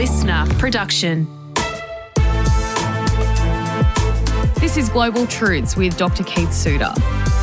listener production. This is Global Truths with Dr. Keith Suter.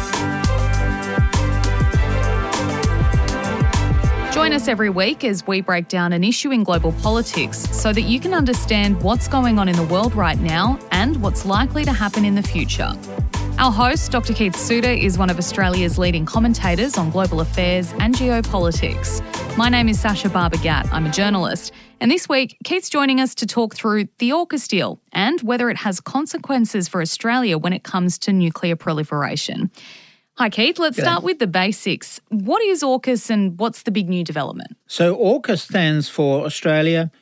Join us every week as we break down an issue in global politics so that you can understand what's going on in the world right now and what's likely to happen in the future. Our host, Dr. Keith Suter, is one of Australia's leading commentators on global affairs and geopolitics. My name is Sasha Barber-Gatt. I'm a journalist. And this week, Keith's joining us to talk through the AUKUS deal and whether it has consequences for Australia when it comes to nuclear proliferation. Hi, Keith. Let's start with the basics. What is AUKUS and what's the big new development? So AUKUS stands for Australia,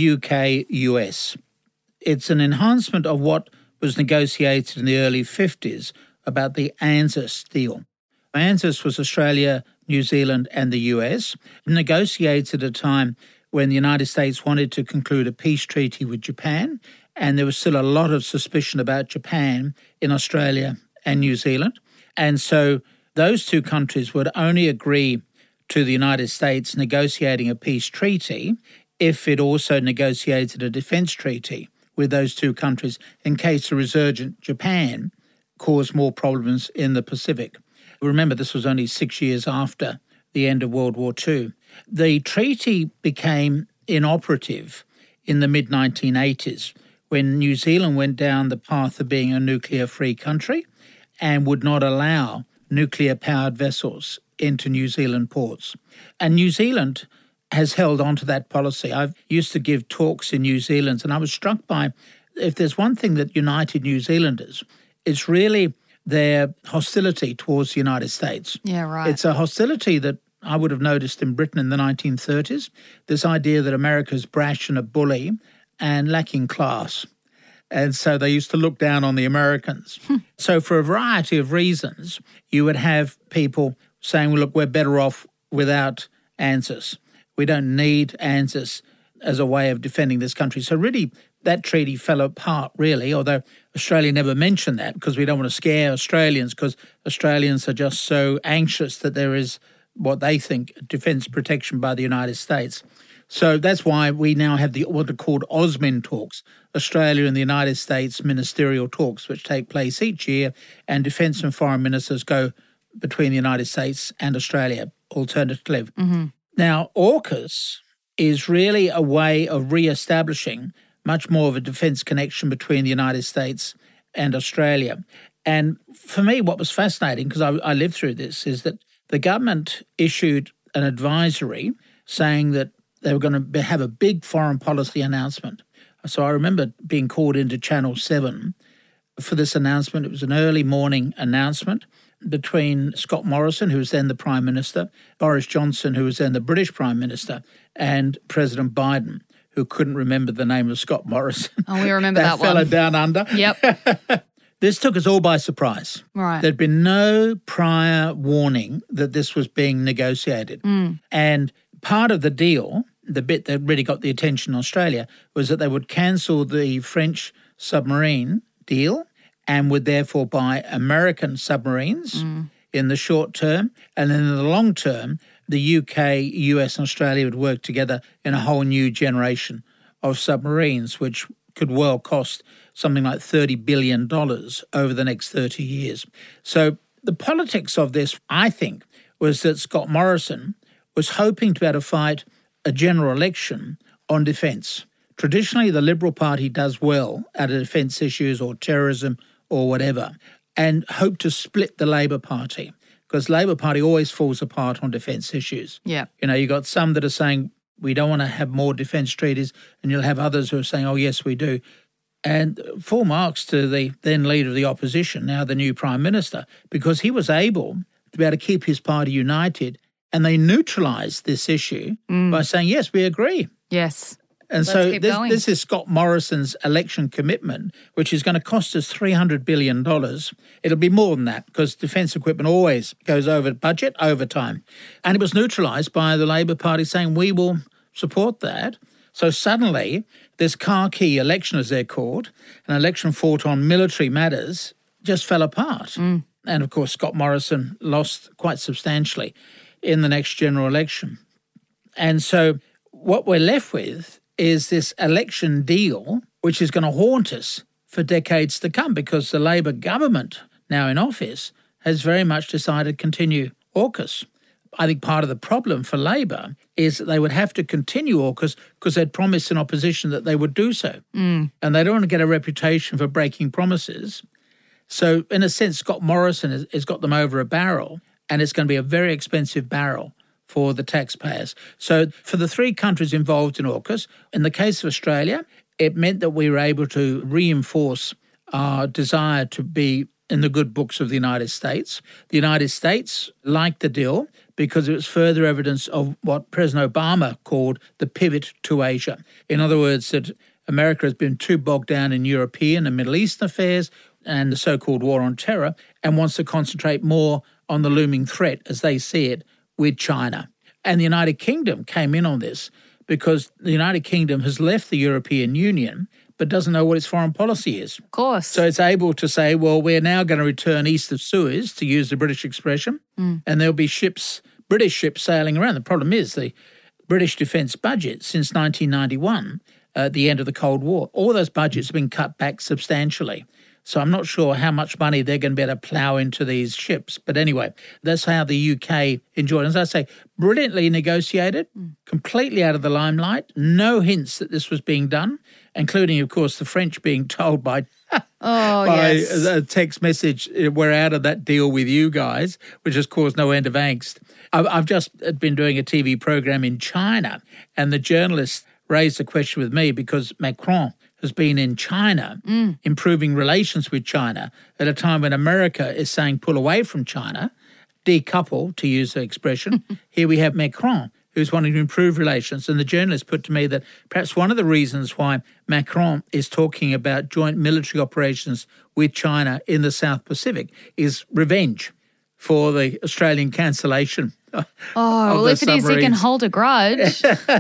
UK, US. It's an enhancement of what was negotiated in the early 50s about the ANZUS deal. ANZUS was Australia, New Zealand and the US, negotiated at a time when the United States wanted to conclude a peace treaty with Japan, and there was still a lot of suspicion about Japan in Australia and New Zealand. And so those two countries would only agree to the United States negotiating a peace treaty if it also negotiated a defence treaty with those two countries in case a resurgent Japan caused more problems in the Pacific. Remember, this was only 6 years after the end of World War II. The treaty became inoperative in the mid-1980s when New Zealand went down the path of being a nuclear-free country and would not allow nuclear-powered vessels into New Zealand ports. And New Zealand has held on to that policy. I used to give talks in New Zealand, and I was struck by, if there's one thing that united New Zealanders, it's really their hostility towards the United States. Yeah, right. It's a hostility that I would have noticed in Britain in the 1930s, this idea that America's brash and a bully and lacking class. And so they used to look down on the Americans. So for a variety of reasons, you would have people saying, well, look, we're better off without ANZUS. We don't need ANZUS as a way of defending this country. So really, that treaty fell apart, really, although Australia never mentioned that because we don't want to scare Australians because Australians are just so anxious that there is what they think defence protection by the United States. So that's why we now have what are called AUSMIN talks, Australia and the United States ministerial talks, which take place each year, and defence and foreign ministers go between the United States and Australia, alternatively. Mm-hmm. Now, AUKUS is really a way of re-establishing much more of a defence connection between the United States and Australia. And for me, what was fascinating, because I lived through this, is that the government issued an advisory saying that they were going to have a big foreign policy announcement. So I remember being called into Channel 7 for this announcement. It was an early morning announcement between Scott Morrison, who was then the Prime Minister, Boris Johnson, who was then the British Prime Minister, and President Biden, who couldn't remember the name of Scott Morrison. Oh, we remember that fella one. down under. Yep. This took us all by surprise. Right. There'd been no prior warning that this was being negotiated. And part of the deal, the bit that really got the attention in Australia, was that they would cancel the French submarine deal and would therefore buy American submarines in the short term. And then in the long term, the UK, US and Australia would work together in a whole new generation of submarines, which could well cost something like $30 billion over the next 30 years. So the politics of this, I think, was that Scott Morrison was hoping to be able to fight a general election on defence. Traditionally, the Liberal Party does well out of defence issues or terrorism or whatever, and hope to split the Labor Party, because Labor Party always falls apart on defence issues. Yeah. You know, you got some that are saying we don't want to have more defence treaties, and you'll have others who are saying, oh, yes, we do. And full marks to the then leader of the opposition, now the new Prime Minister, because he was able to be able to keep his party united, and they neutralised this issue by saying, yes, we agree. Yes. And so this is Scott Morrison's election commitment, which is going to cost us $300 billion. It'll be more than that because defence equipment always goes over budget over time. And it was neutralised by the Labor Party saying, we will support that. So suddenly this khaki election, as they're called, an election fought on military matters, just fell apart. And, of course, Scott Morrison lost quite substantially in the next general election. And so what we're left with is this election deal, which is going to haunt us for decades to come, because the Labor government now in office has very much decided to continue AUKUS. I think part of the problem for Labor is that they would have to continue AUKUS because they'd promised in opposition that they would do so. And they don't want to get a reputation for breaking promises. So in a sense, Scott Morrison has got them over a barrel, and it's going to be a very expensive barrel for the taxpayers. So for the three countries involved in AUKUS, in the case of Australia, it meant that we were able to reinforce our desire to be in the good books of the United States. The United States liked the deal because it was further evidence of what President Obama called the pivot to Asia. In other words, that America has been too bogged down in European and Middle Eastern affairs and the so-called war on terror, and wants to concentrate more on the looming threat, as they see it, with China. And the United Kingdom came in on this because the United Kingdom has left the European Union but doesn't know what its foreign policy is. Of course. So it's able to say, well, we're now going to return east of Suez, to use the British expression, and there'll be British ships sailing around. The problem is the British defence budget since 1991, at the end of the Cold War, all those budgets have been cut back substantially. So I'm not sure how much money they're going to be able to plough into these ships. But anyway, that's how the UK enjoyed it. As I say, brilliantly negotiated, completely out of the limelight, no hints that this was being done, including, of course, the French being told by a text message, we're out of that deal with you guys, which has caused no end of angst. I've just been doing a TV program in China, and the journalist raised a question with me because Macron has been in China, improving relations with China at a time when America is saying pull away from China, decouple, to use the expression. Here we have Macron, who's wanting to improve relations. And the journalist put to me that perhaps one of the reasons why Macron is talking about joint military operations with China in the South Pacific is revenge for the Australian cancellation. Well, if it is, he can hold a grudge.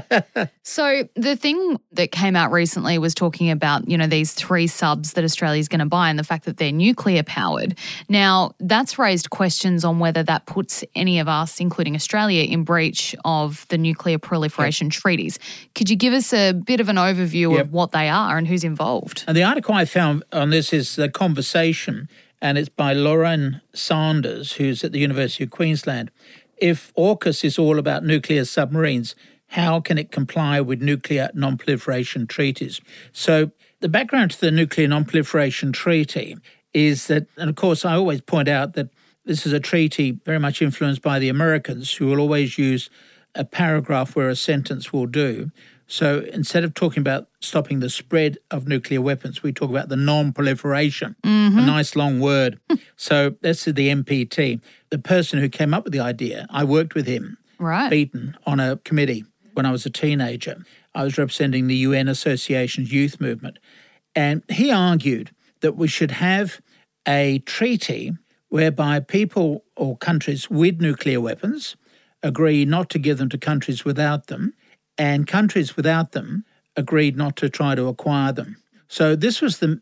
So the thing that came out recently was talking about, these 3 subs that Australia's going to buy and the fact that they're nuclear powered. Now, that's raised questions on whether that puts any of us, including Australia, in breach of the nuclear proliferation treaties. Could you give us a bit of an overview of what they are and who's involved? And the article I found on this is The Conversation, and it's by Lauren Sanders, who's at the University of Queensland. If AUKUS is all about nuclear submarines, how can it comply with nuclear non-proliferation treaties? So the background to the Nuclear Non-Proliferation Treaty is that, and of course I always point out that this is a treaty very much influenced by the Americans, who will always use a paragraph where a sentence will do. So instead of talking about stopping the spread of nuclear weapons, we talk about the non-proliferation, a nice long word. So that's the NPT. The person who came up with the idea, I worked with him, Beaton, on a committee when I was a teenager. I was representing the UN Association's youth movement. And he argued that we should have a treaty whereby people or countries with nuclear weapons agree not to give them to countries without them, and countries without them agreed not to try to acquire them. So this was the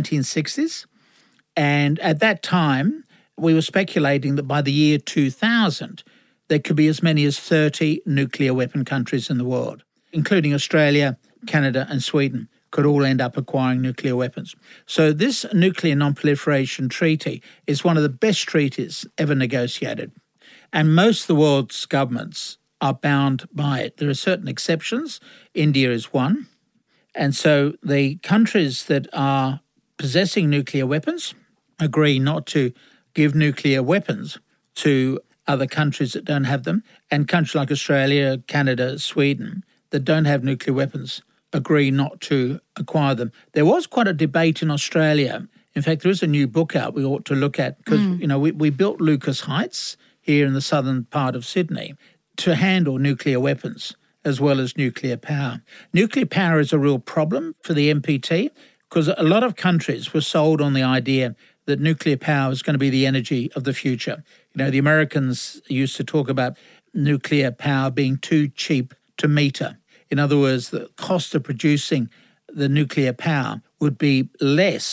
1960s, and at that time, we were speculating that by the year 2000, there could be as many as 30 nuclear weapon countries in the world, including Australia, Canada and Sweden, could all end up acquiring nuclear weapons. So this Nuclear Non-Proliferation Treaty is one of the best treaties ever negotiated, and most of the world's governments are bound by it. There are certain exceptions. India is one. And so the countries that are possessing nuclear weapons agree not to give nuclear weapons to other countries that don't have them. And countries like Australia, Canada, Sweden that don't have nuclear weapons agree not to acquire them. There was quite a debate in Australia. In fact, there is a new book out we ought to look at because, we built Lucas Heights here in the southern part of Sydney to handle nuclear weapons as well as nuclear power. Nuclear power is a real problem for the NPT because a lot of countries were sold on the idea that nuclear power is going to be the energy of the future. The Americans used to talk about nuclear power being too cheap to meter. In other words, the cost of producing the nuclear power would be less than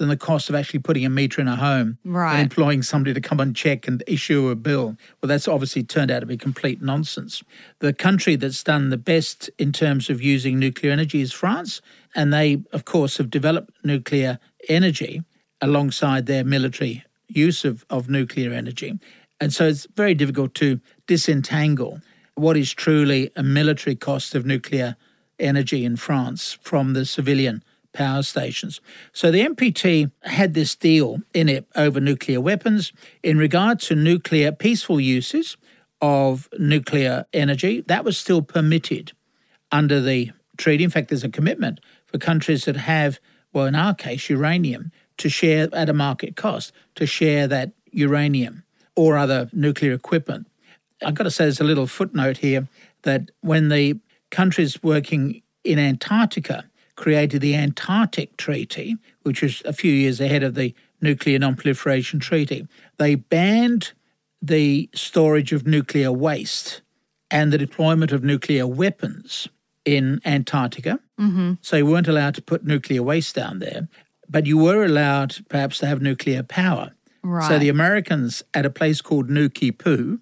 than the cost of actually putting a meter in a home and employing somebody to come and check and issue a bill. Well, that's obviously turned out to be complete nonsense. The country that's done the best in terms of using nuclear energy is France, and they, of course, have developed nuclear energy alongside their military use of nuclear energy. And so it's very difficult to disentangle what is truly a military cost of nuclear energy in France from the civilian power stations. So the NPT had this deal in it over nuclear weapons. In regard to nuclear peaceful uses of nuclear energy, that was still permitted under the treaty. In fact, there's a commitment for countries that have, well, in our case, uranium, to share at a market cost, to share that uranium or other nuclear equipment. I've got to say there's a little footnote here that when the countries working in Antarctica created the Antarctic Treaty, which was a few years ahead of the Nuclear Non-Proliferation Treaty, they banned the storage of nuclear waste and the deployment of nuclear weapons in Antarctica. So you weren't allowed to put nuclear waste down there, but you were allowed perhaps to have nuclear power. Right. So the Americans at a place called Nuki Poo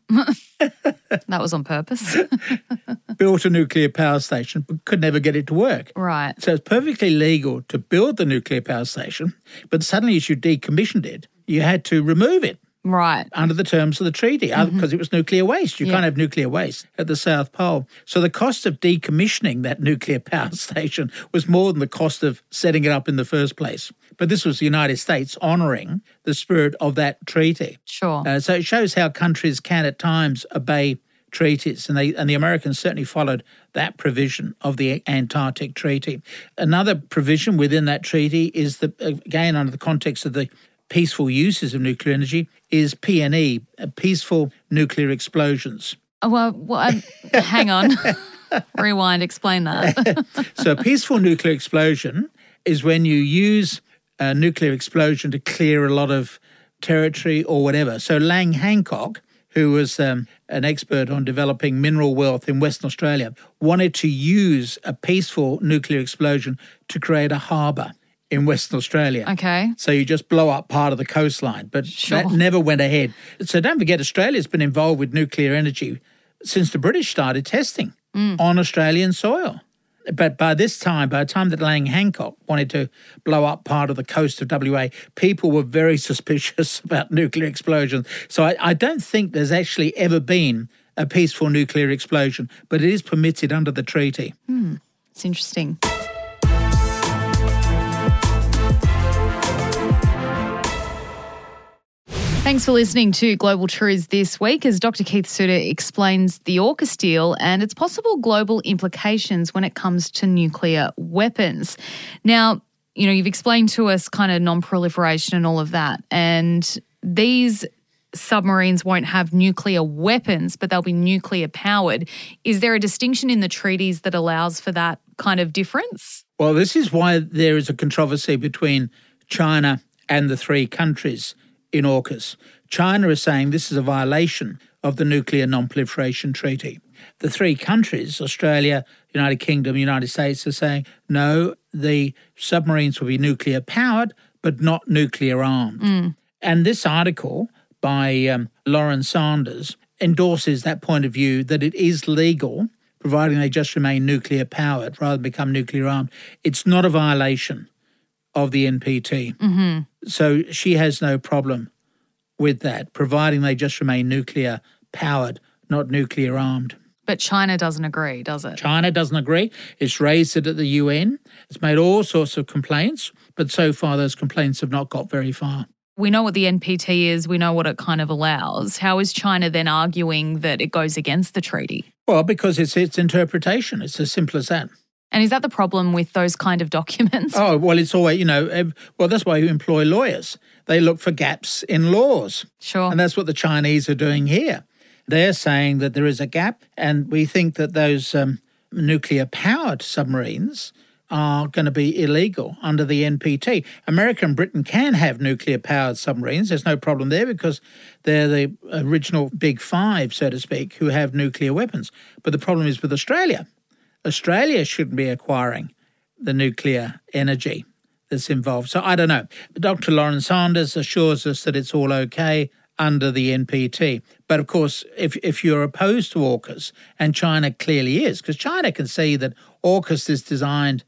that was on purpose. built a nuclear power station but could never get it to work. Right. So it's perfectly legal to build the nuclear power station, but suddenly as you decommissioned it, you had to remove it. Right. Under the terms of the treaty, because it was nuclear waste. You can't have nuclear waste at the South Pole. So the cost of decommissioning that nuclear power station was more than the cost of setting it up in the first place. But this was the United States honouring the spirit of that treaty. Sure. So it shows how countries can at times obey treaties, and the Americans certainly followed that provision of the Antarctic Treaty. Another provision within that treaty is, again, under the context of the peaceful uses of nuclear energy, is PNE, peaceful nuclear explosions. Hang on. Rewind, explain that. So a peaceful nuclear explosion is when you use a nuclear explosion to clear a lot of territory or whatever. So Lang Hancock, who was an expert on developing mineral wealth in Western Australia, wanted to use a peaceful nuclear explosion to create a harbour in Western Australia. Okay. So you just blow up part of the coastline, but that never went ahead. So don't forget, Australia's been involved with nuclear energy since the British started testing on Australian soil. But by the time that Lang Hancock wanted to blow up part of the coast of WA, people were very suspicious about nuclear explosions. So I don't think there's actually ever been a peaceful nuclear explosion, but it is permitted under the treaty. It's interesting. Thanks for listening to Global Truths this week as Dr. Keith Suter explains the AUKUS deal and its possible global implications when it comes to nuclear weapons. Now, you've explained to us kind of non-proliferation and all of that, and these submarines won't have nuclear weapons, but they'll be nuclear powered. Is there a distinction in the treaties that allows for that kind of difference? Well, this is why there is a controversy between China and the three countries in AUKUS. China is saying this is a violation of the Nuclear Non-Proliferation Treaty. The three countries, Australia, United Kingdom, United States, are saying, no, the submarines will be nuclear powered, but not nuclear armed. And this article by Lauren Sanders endorses that point of view that it is legal, providing they just remain nuclear powered rather than become nuclear armed. It's not a violation of the NPT. So she has no problem with that, providing they just remain nuclear powered, not nuclear armed. But China doesn't agree, does it? China doesn't agree. It's raised it at the UN. It's made all sorts of complaints, but so far those complaints have not got very far. We know what the NPT is. We know what it kind of allows. How is China then arguing that it goes against the treaty? Well, because it's its interpretation. It's as simple as that. And is that the problem with those kind of documents? Oh, well, it's always, that's why you employ lawyers. They look for gaps in laws. Sure. And that's what the Chinese are doing here. They're saying that there is a gap, and we think that those nuclear-powered submarines are going to be illegal under the NPT. America and Britain can have nuclear-powered submarines. There's no problem there because they're the original big five, so to speak, who have nuclear weapons. But the problem is with Australia. Australia shouldn't be acquiring the nuclear energy that's involved. So I don't know. Dr. Lawrence Sanders assures us that it's all okay under the NPT. But of course, if you're opposed to AUKUS, and China clearly is, because China can see that AUKUS is designed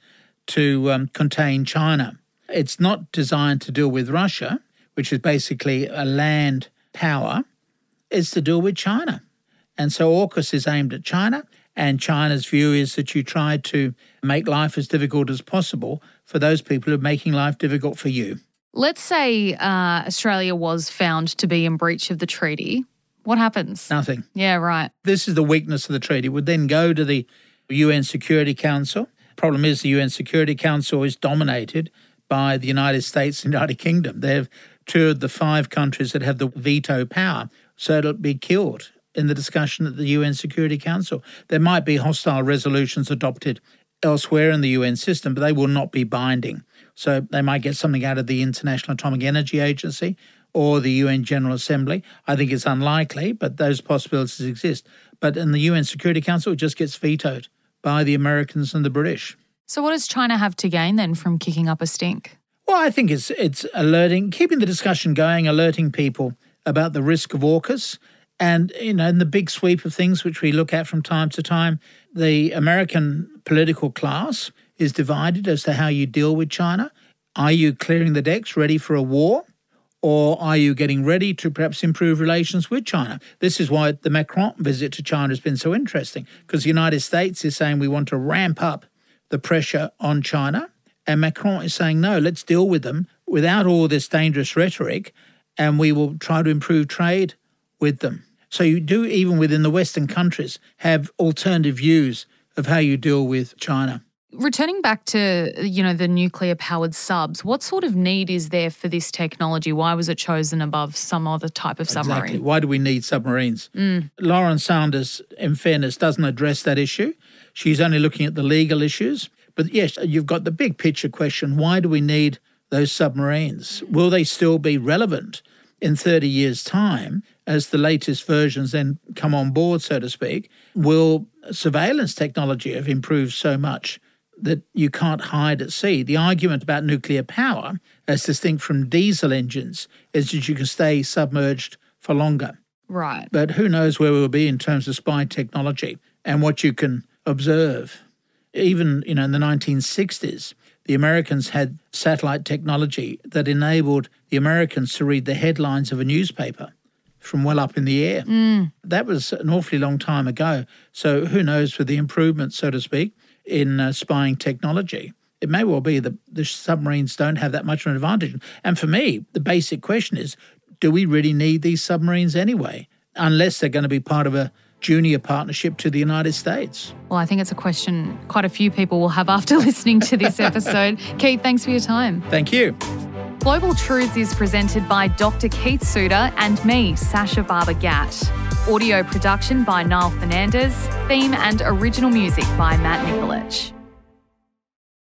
to contain China. It's not designed to deal with Russia, which is basically a land power. It's to deal with China. And so AUKUS is aimed at China, and China's view is that you try to make life as difficult as possible for those people who are making life difficult for you. Let's say Australia was found to be in breach of the treaty. What happens? Nothing. Yeah, right. This is the weakness of the treaty. It would then go to the UN Security Council. Problem is the UN Security Council is dominated by the United States and United Kingdom. They have two of the 5 countries that have the veto power, so it'll be killed in the discussion at the UN Security Council. There might be hostile resolutions adopted elsewhere in the UN system, but they will not be binding. So they might get something out of the International Atomic Energy Agency or the UN General Assembly. I think it's unlikely, but those possibilities exist. But in the UN Security Council, it just gets vetoed by the Americans and the British. So what does China have to gain then from kicking up a stink? Well, I think it's alerting, keeping the discussion going, alerting people about the risk of AUKUS. And, in the big sweep of things which we look at from time to time, the American political class is divided as to how you deal with China. Are you clearing the decks, ready for a war? Or are you getting ready to perhaps improve relations with China? This is why the Macron visit to China has been so interesting, because the United States is saying we want to ramp up the pressure on China. And Macron is saying, no, let's deal with them without all this dangerous rhetoric, and we will try to improve trade with them. So you do, even within the Western countries, have alternative views of how you deal with China. Returning back to, the nuclear-powered subs, what sort of need is there for this technology? Why was it chosen above some other type of submarine? Exactly. Why do we need submarines? Lawrence Sanders, in fairness, doesn't address that issue. She's only looking at the legal issues. But yes, you've got the big picture question. Why do we need those submarines? Will they still be relevant in 30 years' time as the latest versions then come on board, so to speak? Will surveillance technology have improved so much that you can't hide at sea? The argument about nuclear power, as distinct from diesel engines, is that you can stay submerged for longer. Right. But who knows where we'll be in terms of spy technology and what you can observe. Even, in the 1960s, the Americans had satellite technology that enabled the Americans to read the headlines of a newspaper from well up in the air. That was an awfully long time ago. So who knows, with the improvements, so to speak, in spying technology, it may well be that the submarines don't have that much of an advantage. And for me, the basic question is, do we really need these submarines anyway, unless they're going to be part of a junior partnership to the United States? Well, I think it's a question quite a few people will have after listening to this episode. Keith, thanks for your time. Thank you. Global Truths is presented by Dr. Keith Suter and me, Sasha Barber-Gatt. Audio production by Niall Fernandez. Theme and original music by Matt Nikolic.